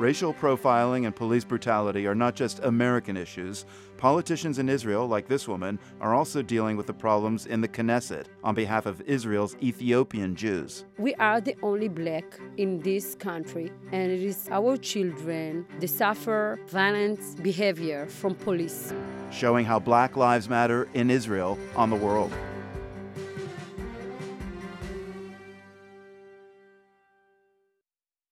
Racial profiling and police brutality are not just American issues. Politicians in Israel, like this woman, are also dealing with the problems in the Knesset on behalf of Israel's Ethiopian Jews. We are the only black in this country, and it is our children that suffer violent behavior from police. Showing how Black Lives Matter in Israel on the world.